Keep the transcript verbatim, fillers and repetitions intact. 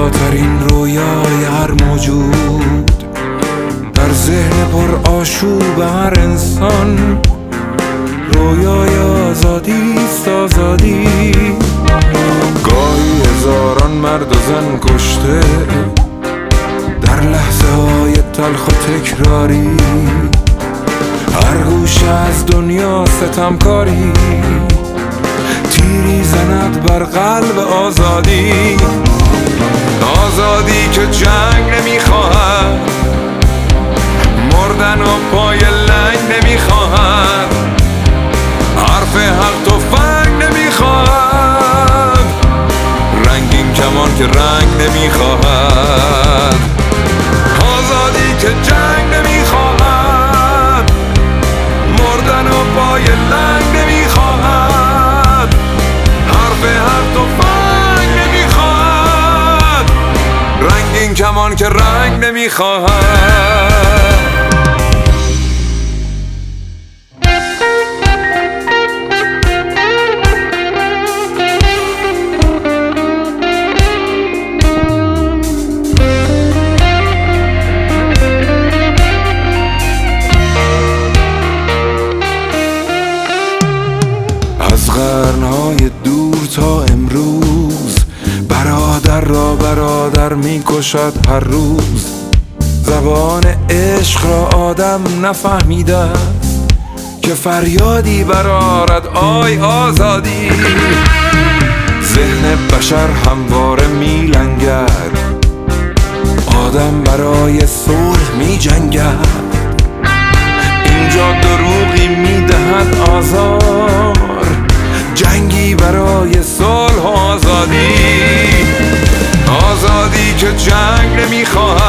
زیباترین رویای هر موجود، در ذهن پر آشوب هر انسان. رویای آزادی است، آزادی. گاهی هزاران مرد و زن کشته در لحظه های تلخ و تکراری، هر گوشه از دنیا ستمکاری، تیری زند بر قلب آزادی. آزادی که جنگ نمیخواهد، مردن و پای لنگ نمیخواهد، حرف حق تفنگ نمیخواهد، رنگین کمان که رنگ نمیخواهد. آزادی که جنگ نمیخواهد، مردن و پای لنگ نمیخواهد، حرف حق تفنگ نمیخواهد، رنگین کمان که رنگ نمیخواهد. از قرنهای دور تا امروز، برادر را برادر می کشد هر روز. زبان عشق را آدم نفهمیده که فریادی برآرد آی آزادی. ذهن بشر همواره می لنگد، آدم برای صلح می جنگد. اینجا دروغی می دهد آزار، جنگی برای صلح و آزادی. آزادی که جنگ نمیخواهد،